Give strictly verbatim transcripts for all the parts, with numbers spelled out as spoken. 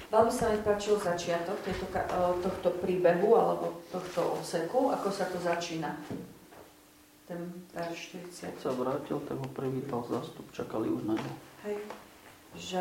veľmi sa mi páčil začiatok tejto, tohto príbehu alebo tohto odseku, ako sa to začína. Ten verš štyridsať. Sa vrátil, tak ho privítal zástup, čakali už na ňo. Hej, že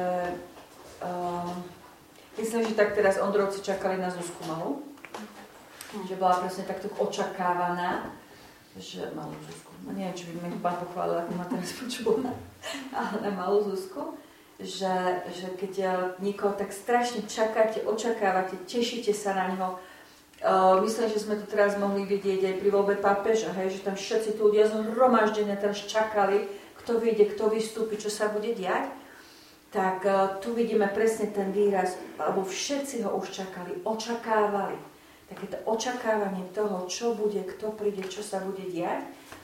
uh, myslím, že tak teraz Ondrovci čakali na Zuzku malú, mm. že bola presne takto očakávaná, že malú Zuzku, no neviem, či by mi pán pochválil, ako ma teraz počula, ale na malú Zuzku, že, že keď niekoho tak strašne čakáte, očakávate, tešíte sa na neho. Uh, myslím, že sme to teraz mohli vidieť aj pri voľbe pápeža, hej, že tam všetci tí ľudia zhromaždení teraz čakali, kto vyjde, kto vystúpi, čo sa bude diať. Tak uh, tu vidíme presne ten výraz, alebo všetci ho už čakali, očakávali. Takéto očakávanie toho, čo bude, kto príde, čo sa bude diať.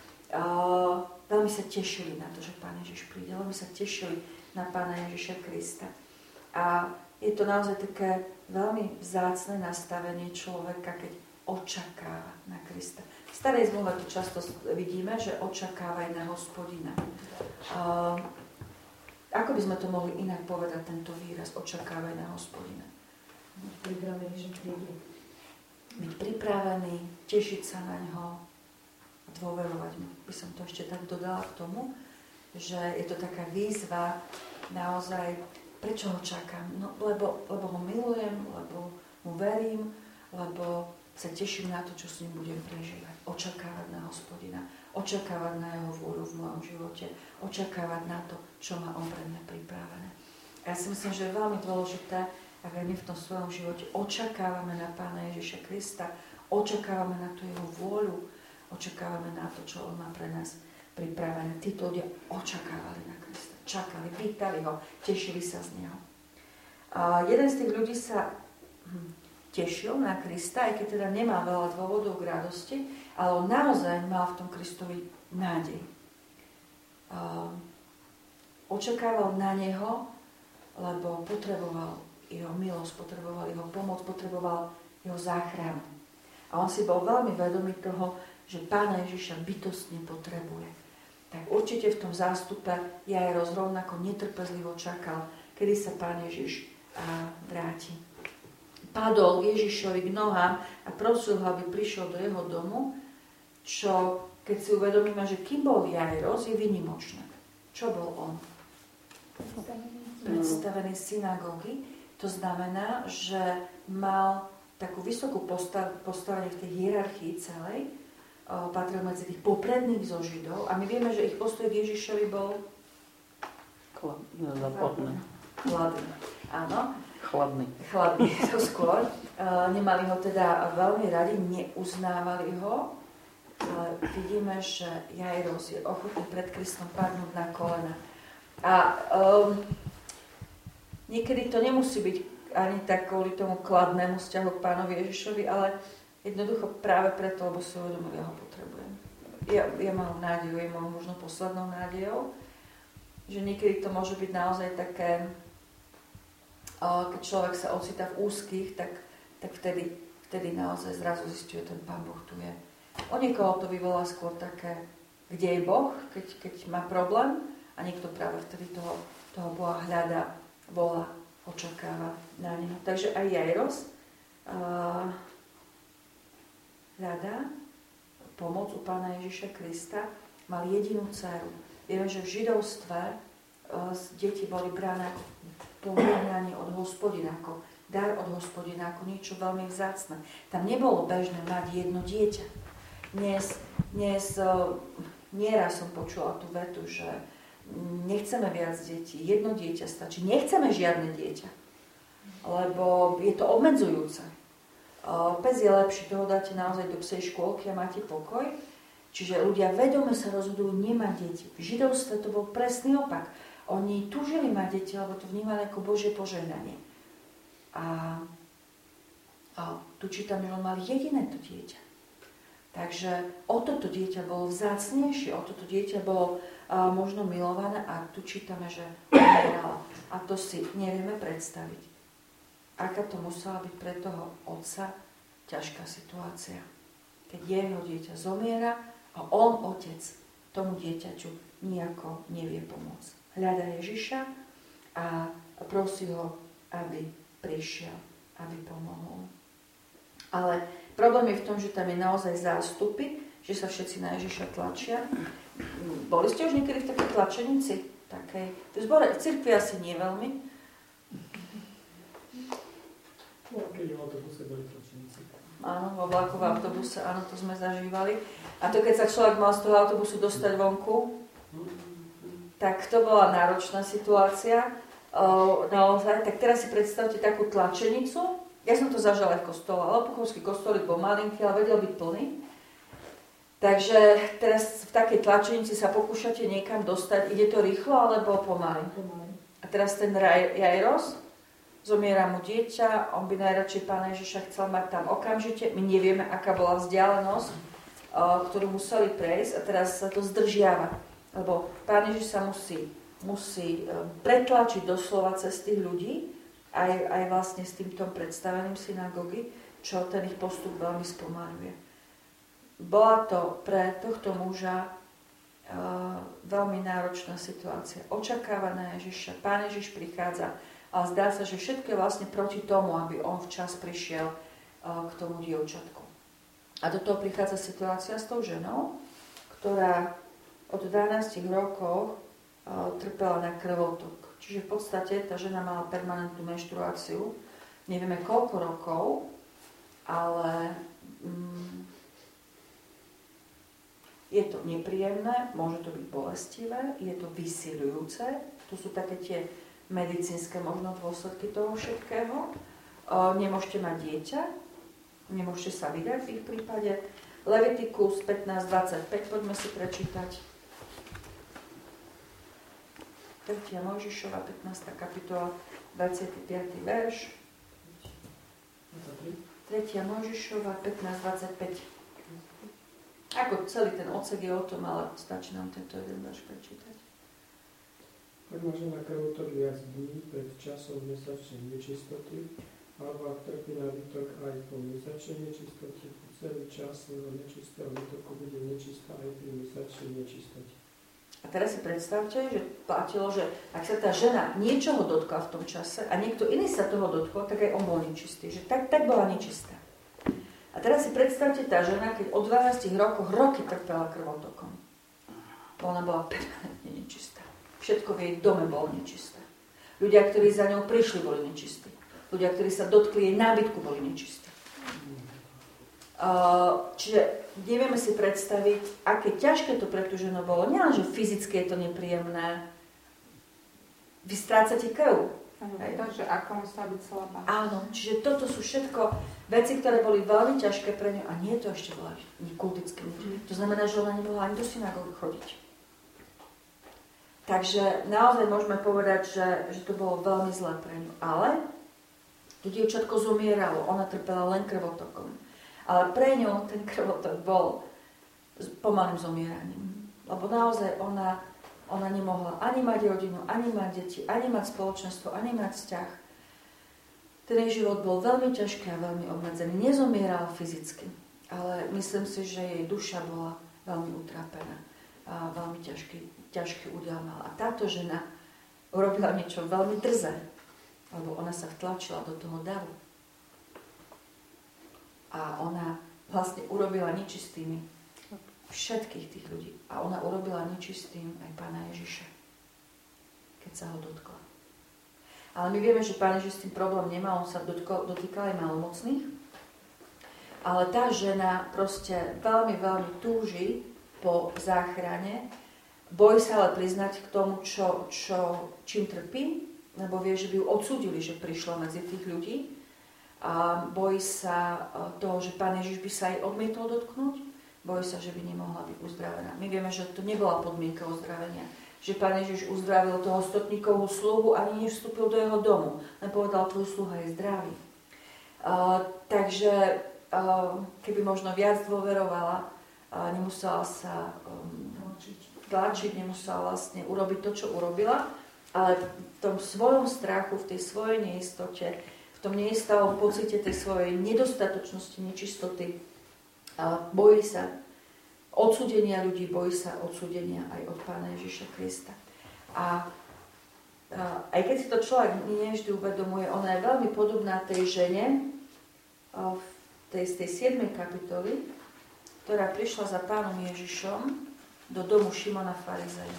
Uh, veľmi sa tešili na to, že Pán Ježiš príde, veľmi sa tešili na Pána Ježiša Krista. A je to naozaj také veľmi vzácne nastavenie človeka, keď očakáva na Krista. V starej zmluve tu často vidíme, že očakávaj na Hospodina. Uh, ako by sme to mohli inak povedať, tento výraz, očakávaj na Hospodina? Byť pripravený, že príde. Byť pripravený, tešiť sa na ňo a dôverovať mu. By som to ešte tak dodala k tomu, že je to taká výzva naozaj. Prečo ho čakám? No, lebo, lebo ho milujem, lebo mu verím, lebo sa teším na to, čo s ním budem prežívať. Očakávať na Hospodina, očakávať na jeho vôľu v mojom živote, očakávať na to, čo má on pre mňa pripravené. A ja si myslím, že je veľmi dôležité, ak aj my v tom svojom živote očakávame na Pána Ježiša Krista, očakávame na tú jeho vôľu, očakávame na to, čo on má pre nás pripravené. Títo ľudia očakávali na Krista. Čakali, vítali ho, tešili sa z neho. A jeden z tých ľudí sa hm, tešil na Krista, aj keď teda nemá veľa dôvodov k radosti, ale on naozaj mal v tom Kristovi nádej. A očakával na neho, lebo potreboval jeho milosť, potreboval jeho pomoc, potreboval jeho záchranu. A on si bol veľmi vedomý toho, že Pána Ježiša bytostne potrebuje. Tak určite v tom zástupe Jairos rovnako netrpezlivo čakal, kedy sa Pán Ježiš a, vráti. Padol Ježišovi k nohám a prosil ho, aby prišiel do jeho domu, čo, keď si uvedomíme, že kým bol Jairos, je výnimočné. Čo bol on? Predstavený synagógy. To znamená, že mal takú vysokú postav, postavenie v tej hierarchii celej, patril medzi tých popredných zo Židov a my vieme, že ich postoj k Ježišovi bol Chladný. Chladný. Áno. Chladný. Chladný, to skôr. Uh, nemali ho teda veľmi radi, neuznávali ho, ale vidíme, že Jairos je ochotný pred Kristom padnúť na kolena. A um, niekedy to nemusí byť ani tak kvôli tomu kladnému vzťahu k Pánovi Ježišovi, ale jednoducho práve preto, lebo si uvedomil, ja ho potrebujem. Ja, ja mám nádej, je môj možno poslednou nádejou, že niekedy to môže byť naozaj také, keď človek sa ocitá v úzkých, tak, tak vtedy, vtedy naozaj zrazu zisťuje, ten Pán Boh tu je. O niekoho to vyvolá skôr také, kde je Boh, keď, keď má problém a niekto práve vtedy toho, toho Boha hľadá, volá, očakáva na neho. Takže aj Jairos uh, hľadá pomoc u Pána Ježiša Krista, mal jedinú dceru. Vieme, že v židovstve uh, deti boli bráne ako požehnanie od Hospodina, ako dar od Hospodina, ako niečo veľmi vzácne. Tam nebolo bežné mať jedno dieťa. Dnes, dnes uh, nieraz som počula tú vetu, že nechceme viac detí, jedno dieťa stačí. Nechceme žiadne dieťa, lebo je to obmedzujúce. Pes je lepší, toho dáte naozaj do psej škôlky a máte pokoj. Čiže ľudia vedome sa rozhodujú nemať deti. V židovstve to bol presný opak. Oni túžili mať deti, lebo to vnímali ako Božie požehnanie. A, a tu čítam, že on mal jediné to dieťa. Takže o toto dieťa bolo vzácnejšie, o toto dieťa bolo a, možno milované a tu čítame, že umierala. A to si nevieme predstaviť. Aká to musela byť pre toho otca ťažká situácia. Keď jeho dieťa zomiera a on, otec, tomu dieťaťu nijako nevie pomôcť. Hľada Ježiša a prosí ho, aby prišiel, aby pomohol. Ale problém je v tom, že tam je naozaj zástupy, že sa všetci na Ježiša tlačia. Boli ste už niekedy v takej tlačenici? Takej, v zbore, v cirkvi asi nie veľmi. No, keď v autobuse boli tlačenici. Áno, vo vlaku, v autobuse, áno, to sme zažívali. A to, keď sa človek mal z toho autobusu dostať vonku, tak to bola náročná situácia. O, naozaj, tak teraz si predstavte takú tlačenicu. Ja som to zažila aj v kostole, ale Puchovský kostolík bol malinký, ale vedel byť plný. Takže teraz v takej tlačenici sa pokúšate niekam dostať. Ide to rýchlo alebo pomaly? A teraz ten Jairos, zomiera mu dieťa, on by najradšej Pána Ježiša chcel mať tam okamžite. My nevieme, aká bola vzdialenosť, ktorú museli prejsť, a teraz sa to zdržiava. Lebo Pán Ježiš sa musí, musí pretlačiť doslova cez tých ľudí, aj, aj vlastne s týmto predstaveným synagógy, čo ten ich postup veľmi spomaľuje. Bola to pre tohto muža uh, veľmi náročná situácia. Očakáva na Ježiša. Pán Ježiš prichádza, ale zdá sa, že všetko je vlastne proti tomu, aby on včas prišiel uh, k tomu dievčatku. A do toho prichádza situácia s tou ženou, ktorá od dvanástich rokov uh, trpela na krvotok. Čiže v podstate tá žena mala permanentnú menštruáciu. Nevieme koľko rokov, ale mm, je to nepríjemné, môže to byť bolestivé, je to vysiľujúce. To sú také tie medicínske možno dôsledky toho všetkého. Uh, nemôžete mať dieťa, nemôžete sa vydať v ich prípade. Levitikus pätnásť dvadsaťpäť, poďme si prečítať. tretia Mojžišova, pätnásta kapitola, dvadsiaty piaty verš. tretia Mojžišova, pätnásť dvadsaťpäť. Ako celý ten odsek je o tom, ale stačí nám tento jeden verš prečítať. Ak má žena krvotok viac dní pred časom mesačnej nečistoty, alebo ak trpí na výtok aj po mesačnej nečistote, celý čas svojho nečistého výtoku bude nečistá aj pri mesačnej nečistote. A teraz si predstavte, že platilo, že ak sa tá žena niečoho dotkla v tom čase a niekto iný sa toho dotkol, tak aj on bol nečistý. Že tak, tak bola nečistá. A teraz si predstavte tá žena, keď od dvanástich rokoch roky trpela krvotokom. Ona bola permanentne nečistá. Všetko v jej dome bolo nečisté. Ľudia, ktorí za ňou prišli, boli nečistí. Ľudia, ktorí sa dotkli jej nábytku, boli nečistí. Uh, čiže nevieme si predstaviť, aké ťažké to pre tú ženu bolo. Nie, že fyzicky je to nepríjemné. Vy strácate krv. To, že ako musela byť slabá. Áno, čiže toto sú všetko veci, ktoré boli veľmi ťažké pre ňu. A nie je to ešte bola kultické. Mm. To znamená, že ona nemohla ani do synagógy chodiť. Takže naozaj môžeme povedať, že, že to bolo veľmi zlé pre ňu. Ale to dievčatko zomieralo. Ona trpela len krvotokom. Ale pre ňu ten krvotok bol s pomalým zomieraním. Lebo naozaj ona, ona nemohla ani mať rodinu, ani mať deti, ani mať spoločenstvo, ani mať vzťah. Ten jej život bol veľmi ťažký a veľmi obmedzený. Nezomierala fyzicky, ale myslím si, že jej duša bola veľmi utrápená a veľmi ťažký, ťažký údiel mala. A táto žena urobila niečo veľmi drzé, lebo ona sa vtlačila do toho davu. A ona vlastne urobila nečistými všetkých tých ľudí. A ona urobila nečistým aj Pána Ježiša, keď sa ho dotkla. Ale my vieme, že Pán Ježiš s tým problém nemá, on sa dotkol, dotýkal aj malomocných. Ale tá žena proste veľmi, veľmi túži po záchrane. Bojí sa ale priznať k tomu, čo, čo, čím trpí, lebo vie, že by ju odsúdili, že prišla medzi tých ľudí. A bojí sa toho, že Pán Ježiš by sa jej odmietol dotknúť. Bojí sa, že by nemohla byť uzdravená. My vieme, že to nebola podmienka uzdravenia. Že Pán Ježiš uzdravil toho stotníkovú sluhu, ani nevstúpil do jeho domu. Len povedal, tvoj sluha je zdravý. Uh, takže uh, keby možno viac dôverovala, uh, nemusela sa um, tlačiť, nemusela vlastne urobiť to, čo urobila, ale v tom svojom strachu, v tej svojej neistote, v tom neistávom pocite tej svojej nedostatočnosti, nečistoty, a bojí sa odsúdenia ľudí, bojí sa odsúdenia aj od Pána Ježiša Krista. A aj keď si to človek nie vždy uvedomuje, ona je veľmi podobná tej žene v tej, z tej siedmej kapitoly, ktorá prišla za pánom Ježišom do domu Šimona farizeja.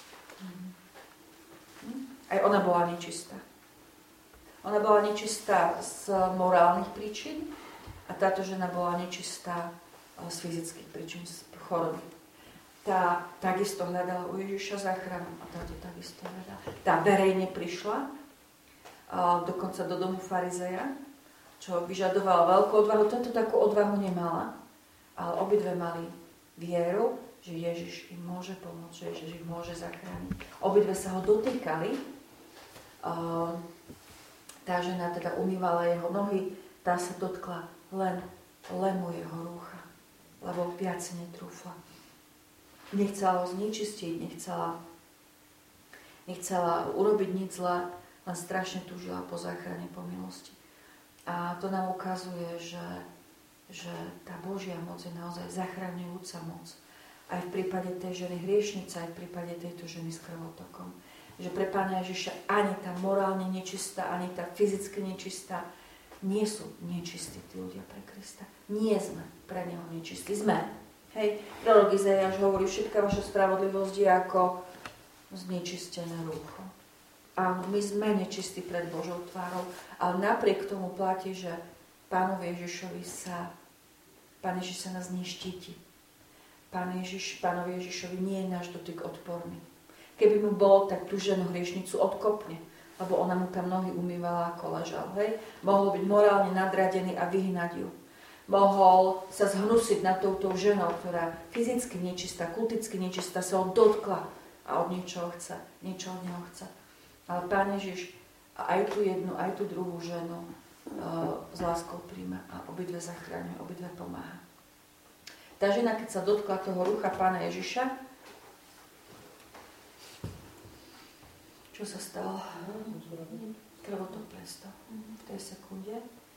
Aj ona bola nečistá. Ona bola nečistá z morálnych príčin a táto žena bola nečistá z fyzických príčin, z choroby. Tá takisto hľadala u Ježiša záchranu a táto takisto hľadala. Tá verejne prišla dokonca do domu farizeja, čo vyžadovalo veľkú odvahu. Táto takú odvahu nemala, ale obidve mali vieru, že Ježiš im môže pomôcť, že Ježiš ich môže zachrániť. Obidve sa ho dotýkali. Tá žena teda umývala jeho nohy, tá sa dotkla len lemu jeho rúcha, lebo viac netrúfla. Nechcela ho znečistiť, nechcela, nechcela urobiť nič zlé, len strašne túžila po záchrane, po milosti. A to nám ukazuje, že, že tá Božia moc je naozaj zachraňujúca moc. Aj v prípade tej ženy hriešnice, aj v prípade tejto ženy s krvotokom. Že pre Pána Ježiša ani tá morálne nečistá, ani tá fyzicky nečistá nie sú nečistí tí ľudia pre Krista. Nie sme pre Neho nečistí. Sme. Hej, prorok Izaiáš hovorí, všetká vaša spravodlivosť je ako znečistené rúcho. A my sme nečistí pred Božou tvárou, ale napriek tomu platí, že Pánovi Ježišovi sa, Pán Ježiš sa nás neštíti. Pán Ježiš, Pánovi Ježišovi nie je náš dotyk odporný. Keby mu bol, tak tú ženu hriešnicu odkopne, lebo ona mu tam nohy umývala ako ležal. Hej? Mohol byť morálne nadradený a vyhnať ju. Mohol sa zhnusiť nad touto ženou, ktorá fyzicky nečistá, kulticky nečistá, sa ho dotkla a od niečoho chce, niečo od neho chce. Ale Pán Ježiš aj tú jednu, aj tú druhú ženu uh, s láskou príjme a obidve zachráňuje, obidve pomáha. Tá žena, keď sa dotkla toho rucha Pána Ježiša, čo sa stalo? Krvotok prestal v tej sekunde.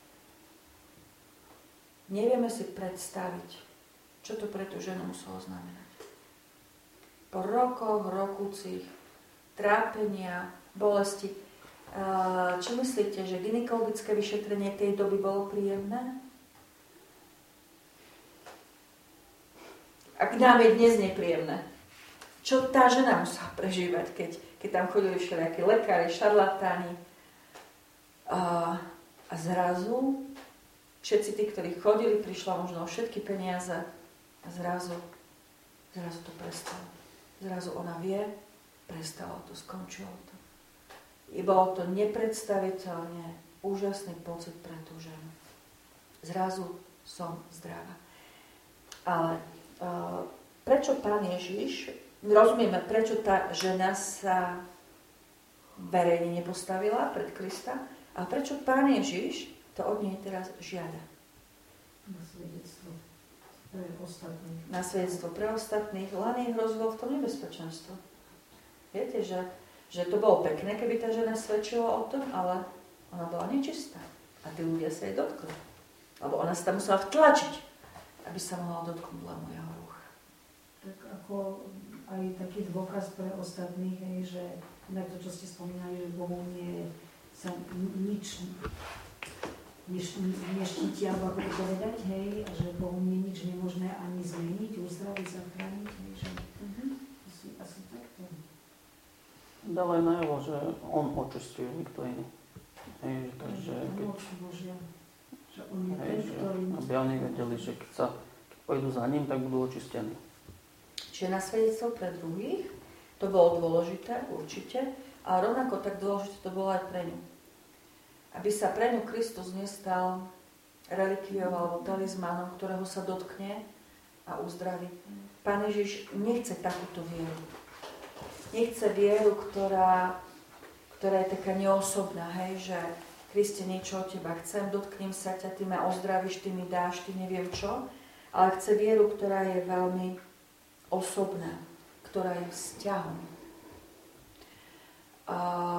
Nevieme si predstaviť, čo to pre tú ženu muselo znamenať. Po rokoch, rokúcich, trápenia, bolesti. Čo myslíte, že gynekologické vyšetrenie tej doby bolo príjemné? Ak nám je dnes nepríjemné. Čo tá žena musela prežívať, keď, keď tam chodili všelijakí lekári, šarlatáni. A, a zrazu všetci tí, ktorí chodili, prišla možno všetky peniaze a zrazu, zrazu to prestalo. Zrazu ona vie, prestalo to, skončilo to. I bolo to nepredstaviteľne úžasný pocit pre tú ženu. Zrazu som zdravá. Ale uh, prečo Pán Ježiš, rozumieme, prečo tá žena sa verejne nepostavila pred Krista, a prečo Pán Ježiš to od nej teraz žiada. Na svedectvo pre ostatných. Na svedectvo pre ostatných, len ich hrozilo v tom nebezpečenstvo. Viete, že, že to bolo pekné, keby tá žena svedčila o tom, ale ona bola nečistá. A tí ľudia sa jej dotkli. Lebo ona sa tam musela vtlačiť, aby sa mohla dotknúť len jeho rúcha. Tak ako aj taký dôkaz pre ostatných, hej, že inak to, čo ste spomínali, že Bohu nie sa nič Neš, neštíti, alebo ako to povedať, hej, a že Bohu nie je nič nemožné ani zmeniť, uzdraviť, zachrániť, hej, že uh-huh. asi, asi takto. Dávaj najavo, že on očistuje, nikto iný. Hej, takže keď... Božia, že on je hej, ten, ktorý... aby oni vedeli, že keď sa keď pôjdu za ním, tak budú očistení. Čiže na svedectvo pre druhých, to bolo dôležité, určite, ale rovnako tak dôležité to bolo aj pre ňu. Aby sa pre ňu Kristus nestal relikviou alebo talizmanom, ktorého sa dotkne a uzdraví. Pán Ježiš nechce takúto vieru. Nechce vieru, ktorá, ktorá je taká neosobná, hej, že Kriste, niečo od teba chcem, dotknem sa ťa, ty ma ozdravíš, ty mi dáš, ty neviem čo. Ale chce vieru, ktorá je veľmi osobná, ktorá je vzťahom. A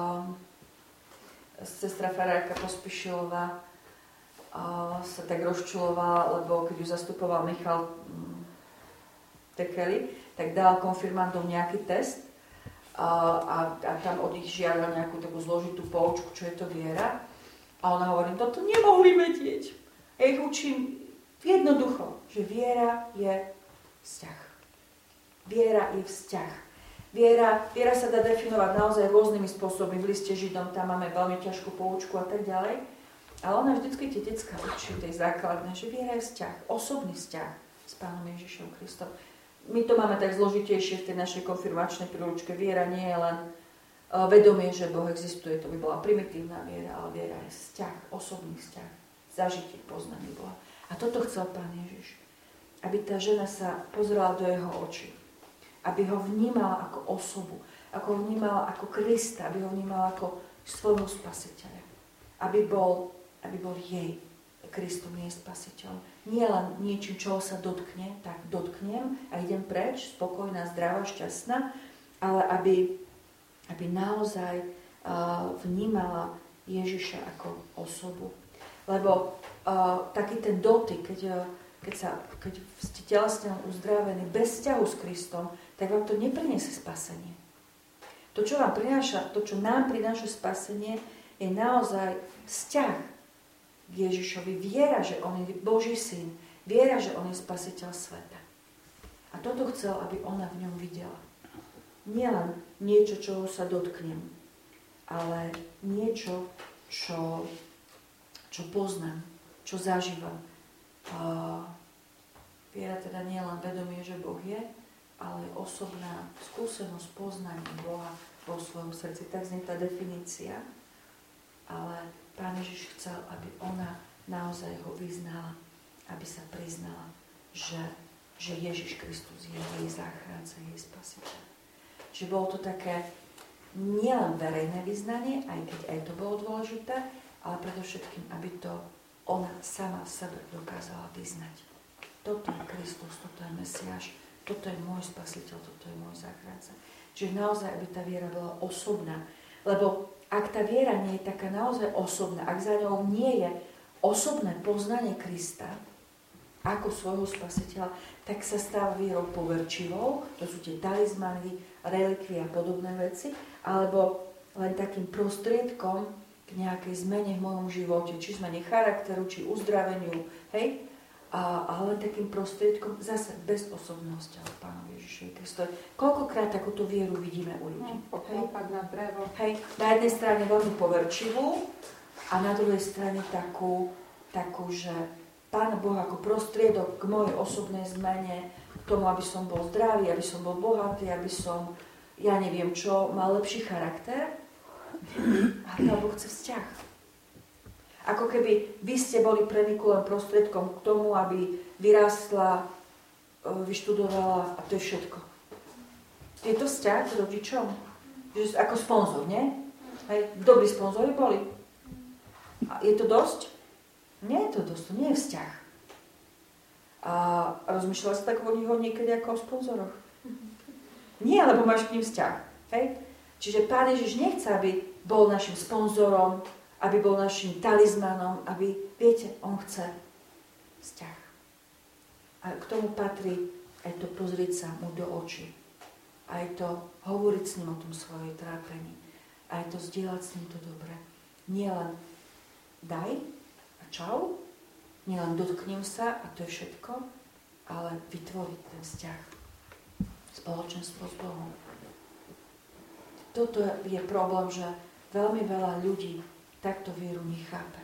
sestra farárka Pospišilová sa tak rozčulovala, lebo keď ju zastupoval Michal Tekeli, tak dal konfirmandom nejaký test a, a, a tam od nich žiada nejakú takú zložitú poučku, čo je to viera. A ona hovorí, toto nemohli vedieť. Ja ich učím jednoducho, že viera je vzťah. Viera je vzťah. Viera, viera sa dá definovať naozaj rôznymi spôsobmi. V liste Židom tam máme veľmi ťažkú poučku a tak ďalej. Ale ona vždycky tie decká učí tej základnej, že viera je vzťah, osobný vzťah s Pánom Ježišom Kristom. My to máme tak zložitejšie v tej našej konfirmačnej príručke. Viera nie je len vedomie, že Boh existuje, to by bola primitívna viera, ale viera je vzťah, osobný vzťah, zažitie, poznanie Boha. A toto chcel Pán Ježiš. Aby tá žena sa pozrela do jeho očí. Aby ho vnímala ako osobu. Ako ho vnímala ako Krista. Aby ho vnímala ako svojho spasiteľa. Aby bol, aby bol jej Kristom, jej spasiteľom. Nie len niečím, čoho sa dotkne, tak dotknem a idem preč, spokojná, zdravá, šťastná, ale aby, aby naozaj uh, vnímala Ježiša ako osobu. Lebo uh, taký ten dotyk, keď, uh, keď, sa, keď ste telesne uzdravení bez vzťahu s Kristom, tak vám to nepriniesie spasenie. To, čo vám prináša, to, čo nám prináša spasenie, je naozaj vzťah k Ježišovi. Viera, že on je Boží syn. Viera, že on je spasiteľ sveta. A toto chcel, aby ona v ňom videla. Nielen niečo, čoho sa dotknem, ale niečo, čo... čo poznám, čo zažívam. Uh, viera teda nie len vedomie, že Boh je, ale osobná skúsenosť poznania Boha vo svojom srdci. Tak znie tá definícia. Ale Pán Ježiš chcel, aby ona naozaj ho vyznala, aby sa priznala, že, že Ježiš Kristus je jej záchranca, jej spasiteľ. Že bolo to také nielen verejné vyznanie, aj keď aj to bolo dôležité, ale predovšetkým, aby to ona sama sebe dokázala vyznať. Toto je Kristus, toto je Mesiáš, toto je môj spasiteľ, toto je môj záchranca. Čiže naozaj, aby tá viera bola osobná. Lebo ak tá viera nie je taká naozaj osobná, ak za ňou nie je osobné poznanie Krista ako svojho spasiteľa, tak sa stáva vierou poverčivou, to sú tie talizmany, relikvie a podobné veci, alebo len takým prostriedkom k nejakej zmene v mojom živote, či zmene charakteru, či uzdraveniu, hej? A, ale len takým prostriedkom zase bez osobnosti, ale Pánovi Ježišovi Kristovi. Koľkokrát takúto vieru vidíme u ľudí? Poklopať na drevo. Hej, na jednej strane veľmi poverčivú a na druhej strane takú, takú, že Pána Boha ako prostriedok k mojej osobnej zmene, k tomu, aby som bol zdravý, aby som bol bohatý, aby som, ja neviem čo, mal lepší charakter. A Pán Boh chce vzťah. Ako keby vy ste boli pre Niku len prostriedkom k tomu, aby vyrástla, vyštudovala a to je všetko. Je to vzťah s rodičom? Že ako sponzor, nie? Hej, dobrí sponzori boli. A je to dosť? Nie je to dosť, to nie je vzťah. A rozmýšľala sa tak o nich niekedy ako o sponzoroch? Nie, lebo máš k ním vzťah. Hej? Čiže Pán Ježiš nechce, aby bol našim sponzorom, aby bol našim talizmanom, aby, viete, on chce vzťah. A k tomu patrí aj to pozrieť sa mu do očí. Aj to hovoriť s ním o tom svojej trápení. Aj to zdieľať s ním to dobre. Nie len daj a čau, nie len dotknem sa a to je všetko, ale vytvoriť ten vzťah. Spoločenstvo s Bohom. Toto je problém, že veľmi veľa ľudí takto vieru nechápe.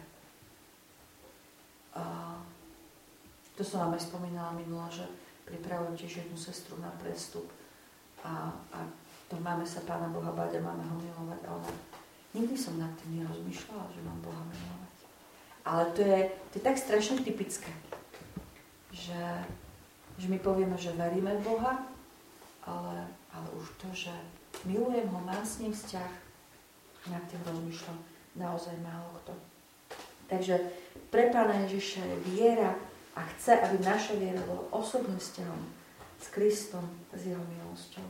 A to som vám aj spomínala minula, že pripravujem tiež jednu sestru na prestup a, a to máme sa Pána Boha báť a máme ho milovať. A ona, nikdy som nad tým nerozmýšľala, že mám Boha milovať. Ale to je, to je tak strašne typické, že, že my povieme, že veríme v Boha, ale, ale už to, že milujem ho, mám s ním vzťah, nad tým rozmýšľam naozaj málo kto. Takže pre Pána Ježiša je viera a chce, aby naša viera bola osobným vzťahom s Kristom, s jeho milosťou.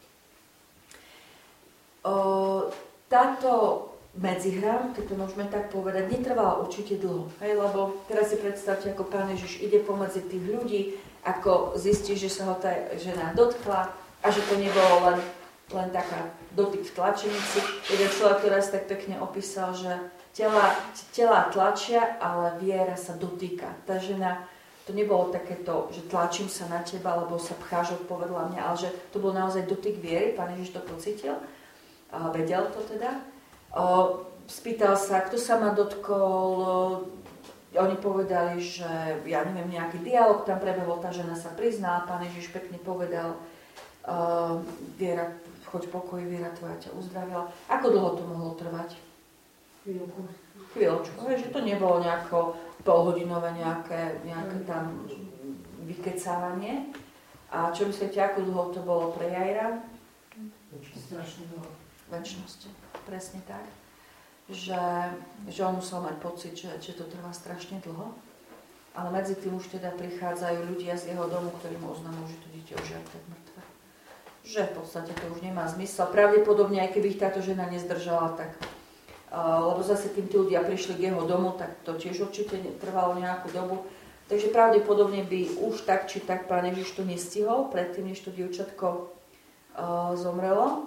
O, táto medzihra, keď to môžeme tak povedať, netrvala určite dlho. Hej? Lebo teraz si predstavte, ako Pán Ježiš ide pomedzi tých ľudí, ako zistí, že sa ho tá žena dotkla a že to nebolo len len taká dotyk v tlačenici. Jeden človek, ktorý tak pekne opísal, že tela, tela tlačia, ale viera sa dotýka. Tá žena, to nebolo takéto, že tlačím sa na teba, alebo sa pcháš odpovedla mňa, ale že to bol naozaj dotyk viery, Pán Ježiš to pocítil, a vedel to teda. O, spýtal sa, kto sa ma dotkol, o, oni povedali, že ja neviem, nejaký dialog tam prebehol, tá žena sa priznala, Pán Ježiš pekne povedal, uh, viera, choď v pokoji, viera tvoja ťa uzdravila. Ako dlho to mohlo trvať? Chvíľku. Chvíľočku, že to nebolo nejako polhodinové nejaké, nejaké tam vykecávanie. A čo myslíte, ako dlho to bolo pre Jaira? Strašne dlho. Večnosť, presne tak. Že, že on musel mať pocit, že, že to trvá strašne dlho. Ale medzi tým už teda prichádzajú ľudia z jeho domu, ktorí mu oznamujú, že to dieťa už je tak mŕtve. Že v podstate to už nemá zmysel. Pravdepodobne, aj keby ich táto žena nezdržala, tak uh, lebo zase kým tí ľudia prišli k jeho domu, tak to tiež určite trvalo nejakú dobu. Takže pravdepodobne by už tak či tak Pán Ježiš to nestihol, predtým, než to dievčatko uh, zomrelo.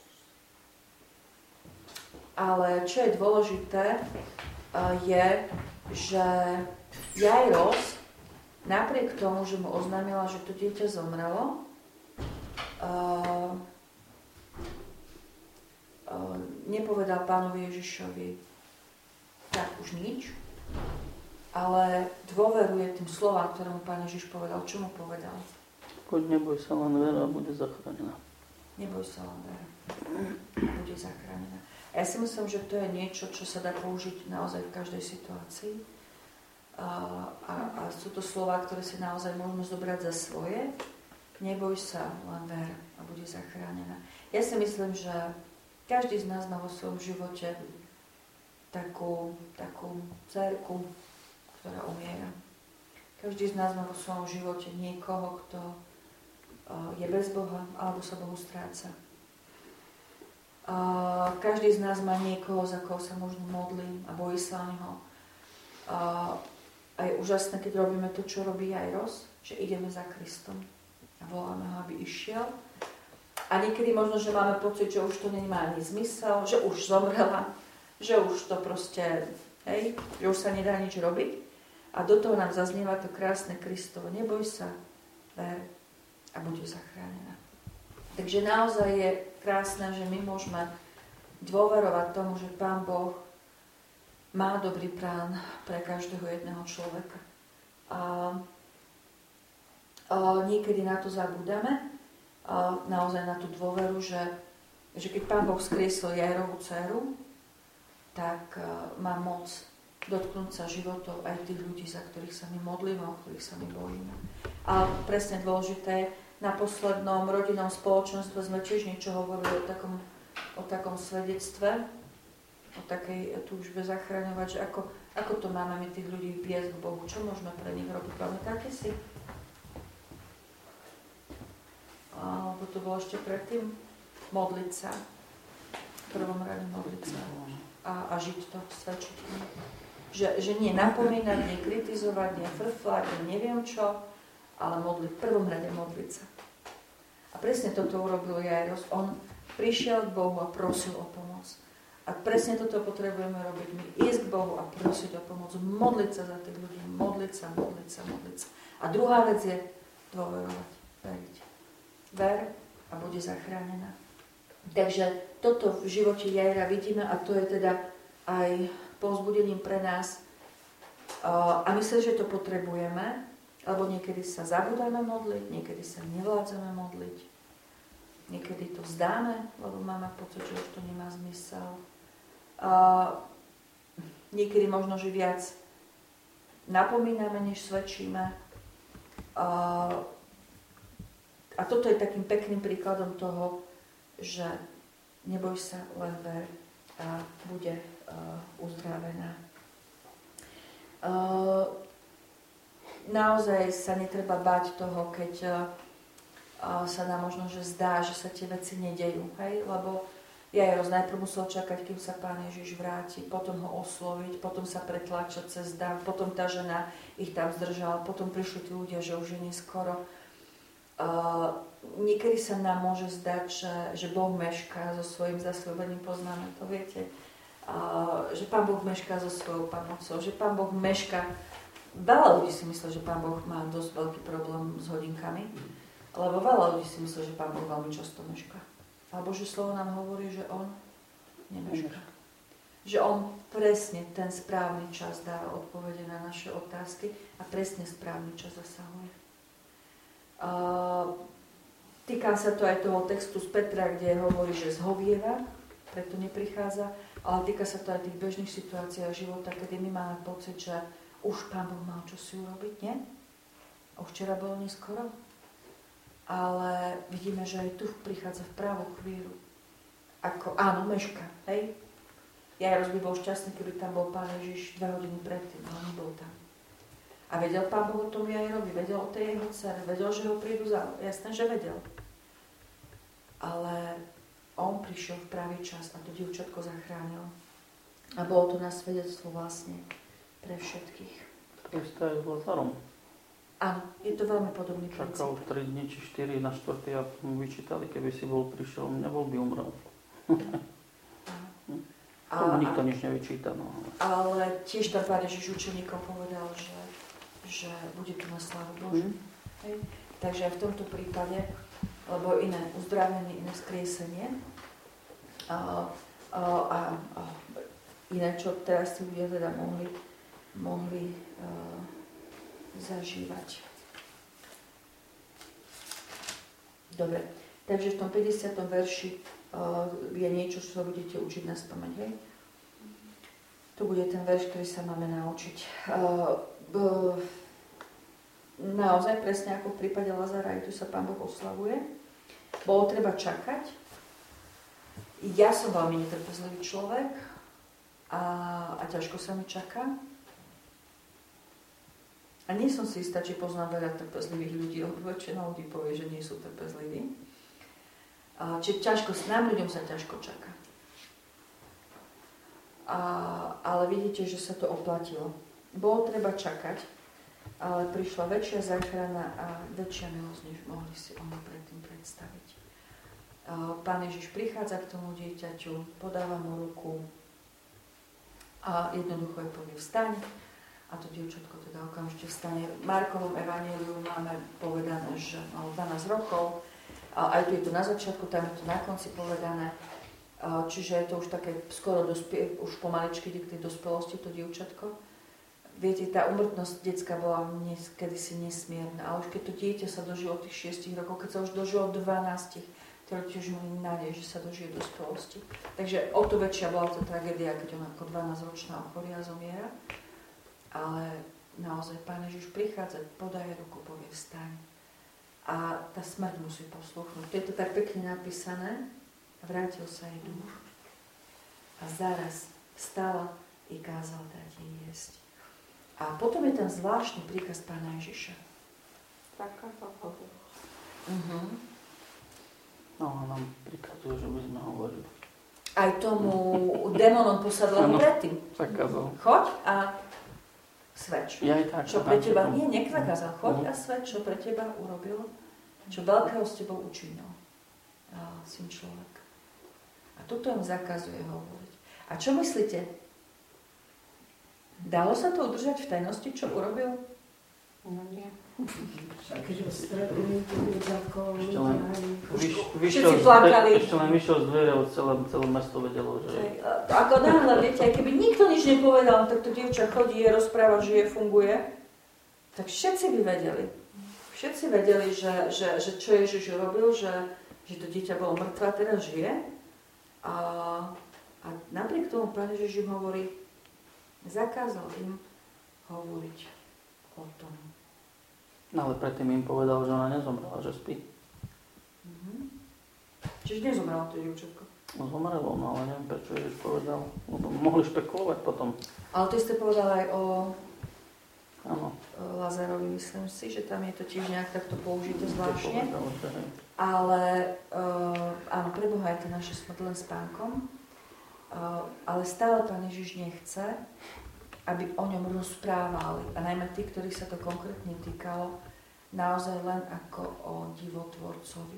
Ale čo je dôležité, je, že Jairos, napriek tomu, že mu oznámila, že to dieťa zomrelo, nepovedal Pánovi Ježišovi tak už nič, ale dôveruje tým slovám, ktoré mu Pán Ježiš povedal. Čo mu povedal? Poď, neboj sa, len vera, bude zachránená. Neboj sa, len vera, bude zachránená. Ja si myslím, že to je niečo, čo sa dá použiť naozaj v každej situácii. A, a, a sú to slová, ktoré si naozaj môžeme zobrať za svoje. Neboj sa, len ver a bude zachránená. Ja si myslím, že každý z nás má vo svojom živote takú, takú dcerku, ktorá umiera. Každý z nás má vo svojom živote niekoho, kto je bez Boha alebo sa Bohu stráca. Uh, každý z nás má niekoho, za koho sa možno modlí a bojí sa o neho. Uh, a je úžasné, keď robíme to, čo robí Jairos, že ideme za Kristom a voláme ho, aby išiel. A niekedy možno, že máme pocit, že už to nemá ani zmysel, že už zomrela, že už to proste, hej, že už sa nedá nič robiť. A do toho nám zaznieva to krásne Kristovo. Neboj sa, ver a buď zachránená. Takže naozaj je krásne, že my môžeme dôverovať tomu, že Pán Boh má dobrý plán pre každého jedného človeka. A, a niekedy na to zabúdame, a naozaj na tú dôveru, že, že keď Pán Boh skriesol Jairovú dceru, tak má moc dotknúť sa životov aj tých ľudí, za ktorých sa my modlíme, o ktorých sa my bojíme. A presne dôležité je, na poslednom rodinnom spoločenstve sme tiež niečo hovorili o takom, o takom svedectve, o takej túžbe zachraňovať, že ako, ako to máme my tých ľudí viesť k Bohu, čo môžeme pre nich robiť. Pamätáte si? Alebo to bolo ešte predtým? Modliť sa. V prvom rade modliť sa. A, a žiť to, svedčiť. Že, že nie napomínať, nie kritizovať, nie frflať, nie neviem čo, ale modliť, v prvom rade modliť sa. A presne toto urobil Jairos. On prišiel k Bohu a prosil o pomoc. A presne toto potrebujeme robiť my. Ísť k Bohu a prosiť o pomoc. Modliť sa za tých ľudí. Modliť sa, modliť sa, modliť sa. A druhá vec je dôverovať, veriť. Ver a bude zachránená. Takže toto v živote Jaira vidíme a to je teda aj povzbudením pre nás. A myslím, že to potrebujeme, lebo niekedy sa zabudáme modliť, niekedy sa nevládzame modliť, niekedy to vzdáme, lebo máme pocit, že už to nemá zmysel. A niekedy možno, že viac napomíname, než svedčíme. A, a toto je takým pekným príkladom toho, že neboj sa, len ver a bude uh, uzdravená. Uh, Naozaj sa netreba báť toho, keď uh, sa nám možno, že zdá, že sa tie veci nedejú, hej? Lebo Jairos najprv musel čakať, kým sa Pán Ježiš vráti, potom ho osloviť, potom sa pretláčať cez dáv, potom tá žena ich tam zdržala, potom prišli tí ľudia, že už je neskoro. Uh, niekedy sa nám môže zdať, že, že Boh mešká so svojím zasľúbením, poznáme to, viete. Uh, že Pán Boh mešká so svojou pomocou, že Pán Boh mešká. Veľa ľudí si myslí, že Pán Boh má dosť veľký problém s hodinkami, lebo veľa ľudí si myslí, že Pán Boh veľmi často mešká. A Božie slovo nám hovorí, že On nemešká. Že On presne ten správny čas dáva odpovede na naše otázky a presne správny čas zasahuje. Uh, týka sa to aj toho textu z Petra, kde hovorí, že zhovieva, preto neprichádza, ale týka sa to aj tých bežných situácií života, kedy my máme pocit, že už Pán Boh mal čo si urobiť, nie? Už včera bolo neskoro. Ale vidíme, že aj tu prichádza v pravú chvíľu. Ako, áno, meška, hej? Jairus by bol šťastný, keby tam bol Pán Ježiš dve hodiny predtým, ale nebol tam. A vedel Pán Boh o tom Jairovi, vedel o tej jeho dcere, vedel, že ho prídu za... Jasné, že vedel. Ale on prišiel v pravý čas a to dievčatko zachránil. A bolo to na svedectvo vlastne pre všetkých. Isté aj s Lazarom. Áno, je to veľmi podobný princíp. Čakal tri dni či štyri na štvrtý a mu vyčítali, keby si bol prišiel, nebol by umrel. A, Tomu nikto nič nevyčíta. No. Ale tiež tam Pán Ježiš učeníkom povedal, že, že bude tu na slávu Božiu. Mm. Hej. Takže aj v tomto prípade, lebo iné uzdravenie, iné skriesenie a, a, a, a iné, čo teraz si ľudia teda mohli, mohli uh, zažívať. Dobre, takže v tom päťdesiatom verši uh, je niečo, čo sa budete učiť na spamäť, hej? To bude ten verš, ktorý sa máme naučiť. Uh, b- naozaj presne ako v prípade Lazara, aj tu sa Pán Boh oslavuje. Bolo treba čakať. Ja som veľmi netrpezlivý človek a, a ťažko sa mi čaká. A nie som si istá, či poznám veľa trpezlivých ľudí, lebo väčšina ľudí povie, že nie sú trpezliví. A, čiže ťažko, nám ľuďom sa ťažko čaká. A, ale vidíte, že sa to oplatilo. Bolo treba čakať, ale prišla väčšia záchrana a väčšia milosť, než mohli si ono predtým predstaviť. A, Pán Ježiš prichádza k tomu dieťaťu, podáva mu ruku a jednoducho je povie vstaň. A to dievčatko teda okamžite vstane. V Markovom evanjeliu máme povedané, že mal dvanásť rokov. A aj tu je to na začiatku, tam je to na konci povedané. Čiže je to už také skoro dospie, už pomaličky k tej dospelosti, to dievčatko. Viete, tá úmrtnosť detská bola kedysi nesmierna. A už keď to dieťa sa dožilo od tých šiestich rokov, keď sa už dožilo od dvanástich, to tiež mali nádej, že sa dožije dospelosti. Takže o to väčšia bola tá tragédia, keď ona ako dvanásťročná ochoria a zomiera. Ale naozaj Pán Ježiš prichádza, podaje ruku, povie vstaň. A tá smrť musí posluchnúť. To je to tak pekne napísané. Vrátil sa jej duch. A zaraz vstala i kázal dať jej jesť. A potom je ten zvláštny príkaz Pána Ježiša. Zakázal hovoriť. Uh-huh. No a nám prikazuje, že by sme hovorili. Aj tomu démonom posadlému predtým. Zakázal. Choď a svedč. Ja aj tak. Čo pre teba, nie, nekázal, choď a svedč, čo pre teba urobil, čo veľkého s tebou učinil. A, syn človek. A toto im zakazuje hovoriť. A čo myslíte? Dalo sa to udržať v tajnosti, čo urobil? No nie. Však keď ho stretli, to je ako Ešte len, vyš, vyšiel, Všetci plakali. ešte len vyšiel z dvere, celé, celé mesto vedelo, že... Hej, ako náhle, viete, aj keby nikto nič nepovedal, tak to dievča chodí, je, rozpráva, žije, funguje, tak všetci by vedeli. Všetci vedeli, že, že, že čo Ježiš robil, že, že to dieťa bolo mŕtve a teraz žije. A, a napriek tomu Pán Ježiš im hovorí, zakázal im hovoriť o tom. No ale predtým im povedal, že ona nezomrela, že spí. Mhm. Čiže nezomrela to dievčatko. No zomrelo, no ale neviem, prečo Ježiš povedal. Lebo mohli špekulovať potom. Ale to ste povedal aj o, Áno. o Lazarovi, myslím si, že tam je to tiež nejak takto použité zvláštne. Povedal, že hej. Ale uh, áno, pre Boha je to naše smrť len spánkom. Uh, ale stále Pán Ježiš nechce, aby o ňom rozprávali. A najmä tí, ktorých sa to konkrétne týkalo, naozaj len ako o divotvorcovi.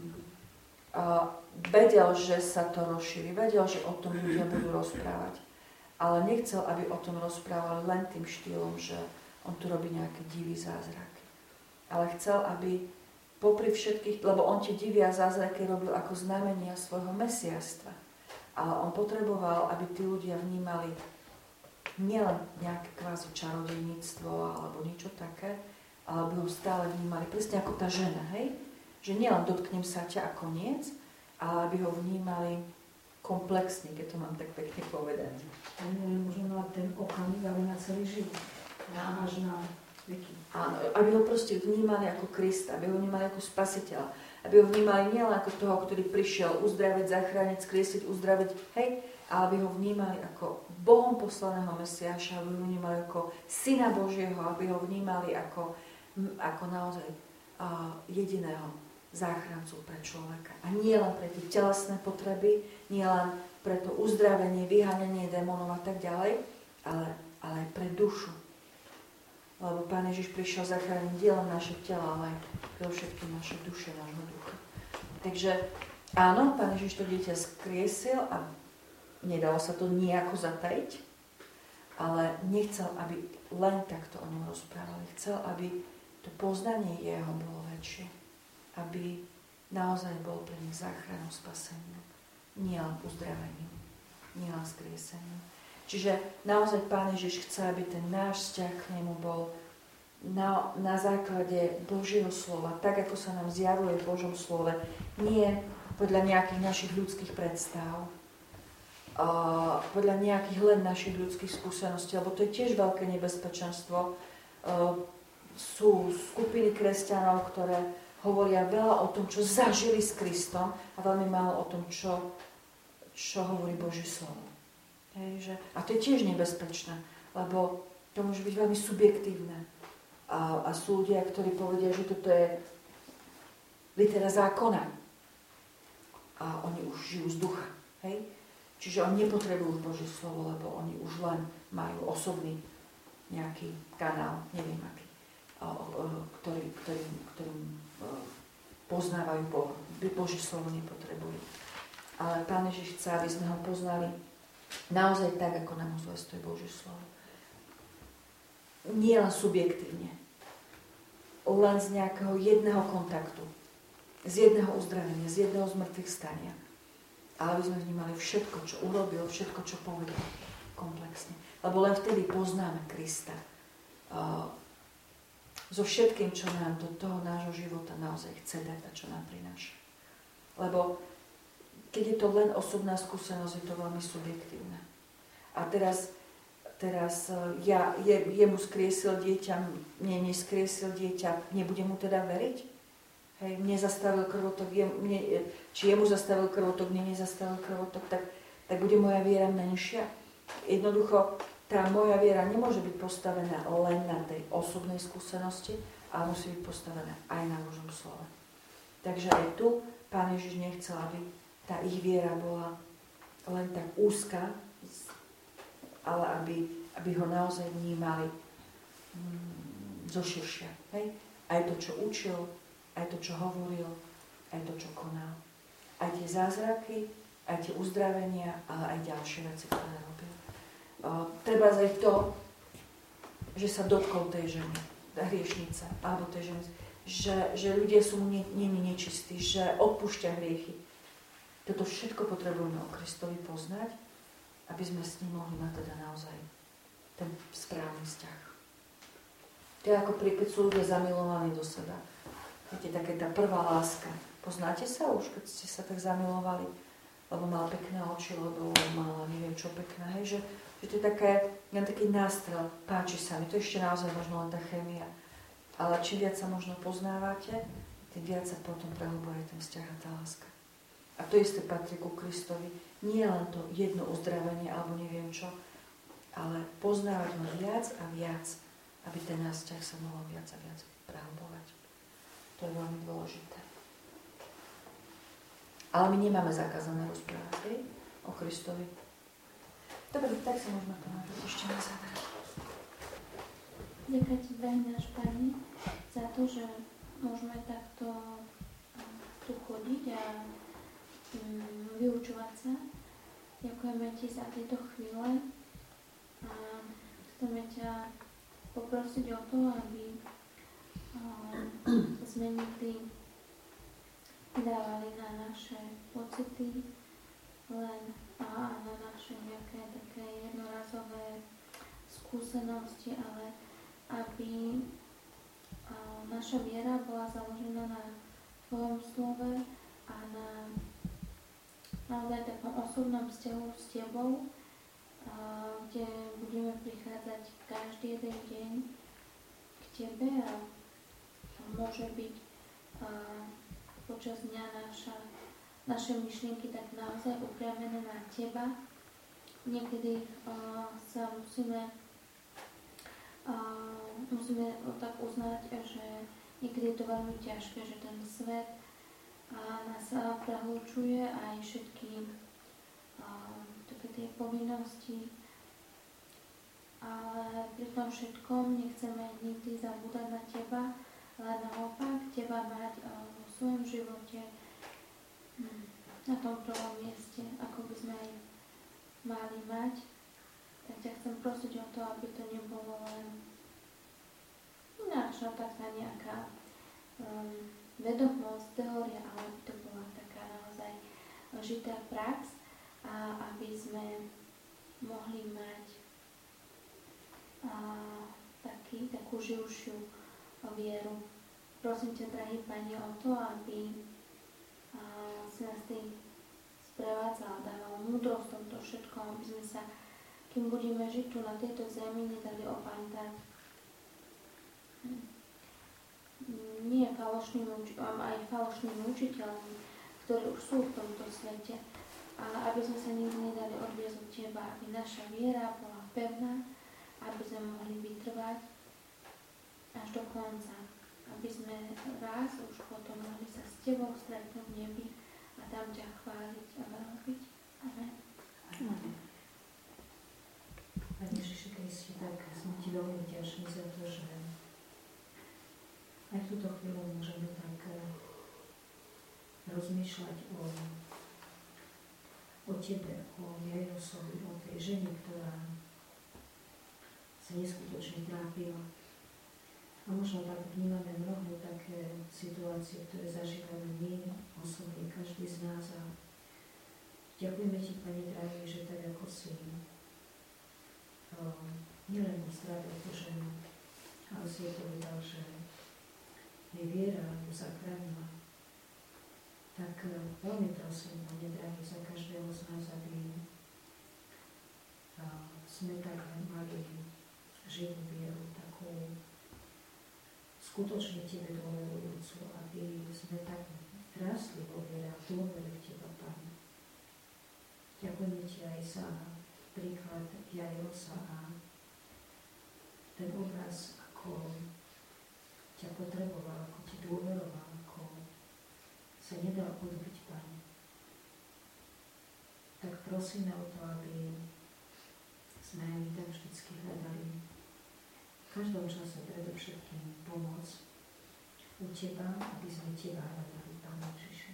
A vedel, že sa to rozšíri, vedel, že o tom ľudia budú rozprávať. Ale nechcel, aby o tom rozprávali len tým štýlom, že on tu robí nejaké divy zázraky. Ale chcel, aby popri všetkých, lebo on tie divy a zázraky robil ako znamenia svojho mesiastva. Ale on potreboval, aby tí ľudia vnímali nielen nejaké kvázi čarodejníctvo alebo niečo také, ale by ho stále vnímali, presne ako tá žena, hej? Že nielen dotknem sa ťa a koniec, ale aby ho vnímali komplexne, keď to mám tak pekne povedať. A nie možno na ten okamih, ale na celý život. Na až na veky. Áno, aby ho proste vnímali ako Krista, aby ho vnímali ako Spasiteľa, aby ho vnímali nielen ako toho, ktorý prišiel uzdraviť, zachrániť, skriesiť, uzdraviť, hej, ale aby ho vnímali ako Bohom poslaného Mesiáša, aby ho vnímali ako Syna Božieho, aby ho vnímali ako, ako naozaj uh, jediného záchrancu pre človeka. A nie len pre tie telesné potreby, nie len pre to uzdravenie, vyháňanie démonov a tak ďalej, ale, ale aj pre dušu. Lebo Pán Ježiš prišiel zachrániť nielen naše tela, ale aj predovšetkým naše duše, nášho ducha. Takže áno, Pán Ježiš to dieťa skriesil a nedalo sa to nejako zatajiť, ale nechcel, aby len takto o ňom rozprávali. Chcel, aby to poznanie jeho bolo väčšie. Aby naozaj bol pre nich záchranou, spasením. Nie len uzdravením, nie len skriesením. Čiže naozaj Pán Ježiš chce, aby ten náš vzťah k nemu bol na, na základe Božieho slova, tak ako sa nám zjavuje v Božom slove, nie podľa nejakých našich ľudských predstav, uh, podľa nejakých len našich ľudských skúseností, lebo to je tiež veľké nebezpečenstvo. Uh, sú skupiny kresťanov, ktoré hovoria veľa o tom, čo zažili s Kristom a veľmi málo o tom, čo, čo hovorí Božie slovo. Hej, že, a to je tiež nebezpečné, lebo to môže byť veľmi subjektívne. A, a sú ľudia, ktorí povedia, že toto je litera zákona. A oni už žijú z ducha. Hej? Čiže oni nepotrebujú Božie slovo, lebo oni už len majú osobný nejaký kanál, neviem aký, ktorý, ktorý, ktorým poznávajú Boha. Božie slovo nepotrebujú. Ale Pán Ježiš chce, aby sme ho poznali naozaj tak, ako nám zvestuje Božie slovo. Nie len subjektívne. Len z nejakého jedného kontaktu. Z jedného uzdravenia, z jedného zmrtvých stania. Ale aby sme vnímali všetko, čo urobil, všetko, čo povedal. Komplexne. Lebo len vtedy poznáme Krista. Uh, so všetkým, čo nám do toho nášho života naozaj chce dať a čo nám prináša. Lebo keď je to len osobná skúsenosť, je to veľmi subjektívne. A teraz, teraz ja, je, jemu skriesil dieťa, mne neskriesil dieťa, nebudem mu teda veriť? Hej, mne zastavil krvotok, je, mne, či jemu zastavil krvotok, mne nezastavil krvotok, tak, tak bude moja viera menšia. Jednoducho, tá moja viera nemôže byť postavená len na tej osobnej skúsenosti, ale musí byť postavená aj na Božom slove. Takže aj tu Pán Ježiš nechcel, aby tá ich viera bola len tak úzka, ale aby, aby ho naozaj vnímali mm, zoširšia. Hej? Aj to, čo učil, aj to, čo hovoril, aj to, čo konal. Aj tie zázraky, aj tie uzdravenia, ale aj ďalšie veci, ktoré robil. Uh, treba aj to, že sa dotkol tej ženy, tá hriešnica, alebo tej ženy, že, že ľudia sú mu nie, nie, nečistí, že odpúšťa hriechy. Toto všetko potrebujeme o Kristovi poznať, aby sme s ním mohli mať teda naozaj ten správny vzťah. To je ako pri, keď sú ľudia zamilovaní do seba. Viete, také tá prvá láska. Poznáte sa už, keď ste sa tak zamilovali? Lebo mal pekné oči, lebo mala neviem čo pekné. Hej? Že, že to je také, len taký nástrel, páči sa mi. To je ešte naozaj možno len tá chémia. Ale čím viac sa možno poznávate, tým viac sa potom prehlbuje ten vzťah a tá láska. A to isté patrí ku Kristovi. Nie len to jedno uzdravenie, alebo neviem čo, ale poznávať ho viac a viac, aby ten náš vzťah sa mohol viac a viac prehlbovať. To je veľmi dôležité. Ale my nemáme zakázané rozprávať, hej? O Kristovi. Dobre, tak sa môžeme pomáhať ešte na záver. Ďakujem Ti, drahý náš Pane, za to, že môžeme takto tu chodiť a um, vyučovať sa. Ďakujeme Ti za tieto chvíle a chceme ťa poprosiť o to, aby um, sme nikdy dávali na naše pocity len a na naše nejaké také jednorazové skúsenosti, ale aby uh, naša viera bola založená na Tvojom slove a na naozaj takom osobnom vzťahu s Tebou, uh, kde budeme prichádzať každý jeden deň k Tebe a môže byť uh, počas dňa naša, naše myšlienky tak naozaj upriamené na Teba. Niekedy uh, sa musíme uh, musíme tak uznať, že niekedy je to veľmi ťažké, že ten svet uh, nás uh, prehlučuje aj všetky uh, také tie povinnosti. Ale pri tom všetkom nechceme nikdy zabúdať na Teba, ale naopak Teba mať uh, vo svojom živote hm, na tom prvom mieste, ako by sme aj mali mať. Tak ťa chcem prosiť o to, aby to nebolo len naša taká nejaká um, vedomosť, teória, ale aby to bola taká naozaj žitá prax a aby sme mohli mať a, taký, takú živšiu vieru. Prosím ťa, drahý Pane, o to, aby a, si nás Ty sprevádzal, dával múdrosť v tomto všetkom, aby sme sa, kým budeme žiť tu na tejto zemi, nedali opantať. Nie falošnými učiteľom, aj falošnými učiteľmi, ktorí už sú v tomto svete, ale aby sme sa nikdy nedali odviesť od Teba, aby naša viera bola pevná, aby sme mohli vytrvať až do konca, aby sme raz už potom mohli sa s Tebou stretnúť v nebi a tam ťa chváliť a veľbiť. Amen. Amen. Pane Ježiši Kriste, tak som Ti veľmi vďačný za to, že aj v túto chvíľu môžeme tak rozmýšľať o, o Tebe, o Jairosovi, o tej žene, ktorá sa neskutočne trápila. A možno tak vnímame mnohé také situácie, ktoré zažívame my osobne, každý z nás. A ďakujeme Ti, Pane drahý, že tak ako si um, nielen uzdravil tú ženu, ale si jej povedal, že jej viera ju zachránila. Tak um, veľmi prosím, Pane drahý, za každého z nás, aby uh, sme tak mali živú vieru, takú skutočne Tebe dôverujúcu, aby sme tak rástli vo viere a dôvere v Teba, Pane. Ďakujeme Ti aj za príklad Jairosa a ten obraz, ako ťa potreboval, ako Ti dôveroval, ako sa nedal odbiť, Pane. Tak prosíme o to, aby sme aj my tam vždycky hľadali v každom čase predovšetkým pomoc u Teba, aby sme Teba hľadali, Pane Ježiši.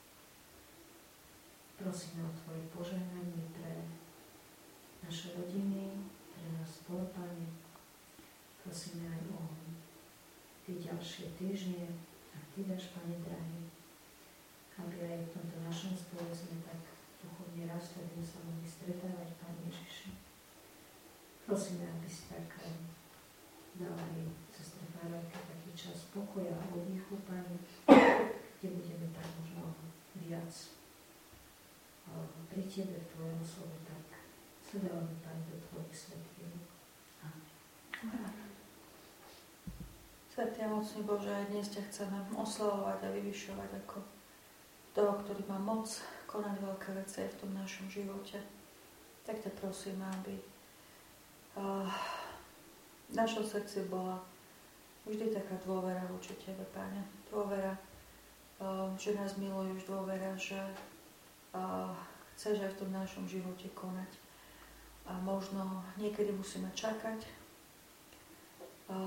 Prosíme o Tvoje požehnanie pre naše rodiny, pre nás spolu, Pane. Prosíme aj o tie ďalšie týždne, ak Ty dáš, Pane drahý, aby aj v tomto našom spole sme tak duchovne rastli, aby sme sa mohli stretávať, Pane Ježiši. Prosíme, aby si tak dal aj sestre Fárajke taký čas pokoja a oddychu, Pane, kde budeme tak možno viac pri Tebe, v Tvojom slove, tak sa dávame, Pane, do Tvojich svetých rúk. Amen. Svätý a mocný Bože, aj dnes ťa chceme oslavovať a vyvyšovať ako toho, ktorý má moc konať veľké veci v tom našom živote. Tak ťa prosím, aby uh, v našom srdci bola vždy taká dôvera voči Tebe, Pane. Dôvera, uh, že nás miluješ, dôvera, že uh, chceš aj v tom našom živote konať. A možno niekedy musíme čakať, uh,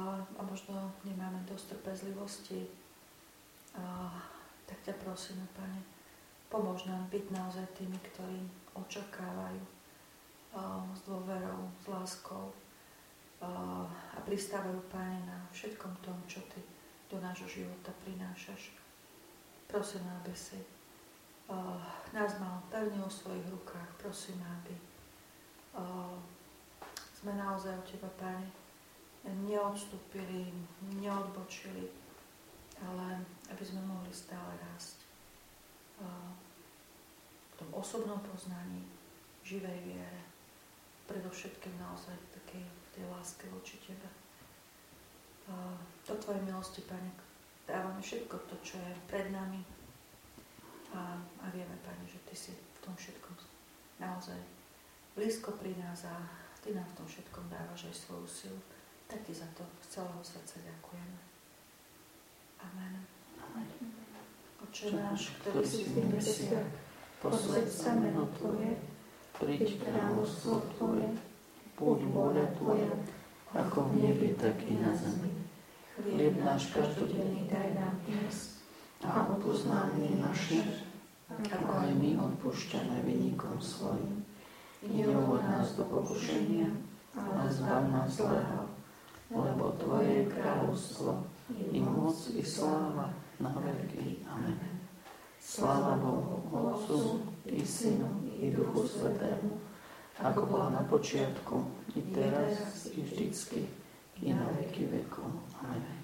nemáme dosť trpezlivosti, uh, tak ťa prosíme, Pane, pomôž nám byť naozaj tými, ktorí očakávajú uh, s dôverou, s láskou uh, a pristávajú, Pane, na všetkom tom, čo Ty do nášho života prinášaš. Prosím, aby si uh, nás mal pevne vo svojich rukách. Prosím, aby uh, sme naozaj od Teba, Pane, neodstúpili, neodbočili, ale aby sme mohli stále rásť uh, v tom osobnom poznaní, živej viere, predovšetkým naozaj v takej, v tej láske voči Tebe. Uh, do Tvojej milosti, Pane, dávame všetko to, čo je pred nami a, a vieme, Pane, že Ty si v tom všetkom naozaj blízko pri nás a Ty nám v tom všetkom dávaš aj svoju silu. Tak Ti za to z celého srdca ďakujeme. Amen. Amen. Oče náš, ktorý si v nebesiach, posväť sa meno Tvoje, príď kráľovstvo Tvoje, buď vôľa Tvoja, ako v nebi, tak i na zemi. Chlieb náš každodenný daj nám dnes a odpusť nám viny naše, ako aj my odpúšťame vinníkom svojim. Neuvod nás do pokušenia, ale zbav nás zlého, lebo Tvoje je kráľovstvo, i moc, i sláva, na veky. Amen. Sláva Bohu, Otcu, i Synu, i Duchu Svätému, ako bola na počiatku, i teraz, i vždycky, i na veky vekov. Amen.